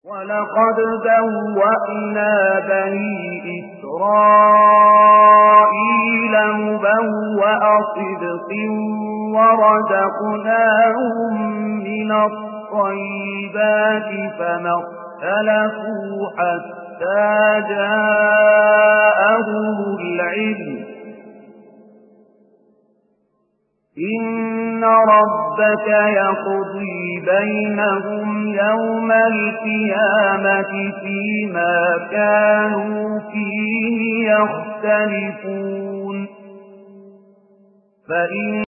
ولقد بوأنا بني إسرائيل مبوأ صدق ورزقناهم من الطيبات فما اختلفوا حتى جاءهم العلم إن ربك يقضي بينهم يوم القيامة فيما كانوا فيه يختلفون فإن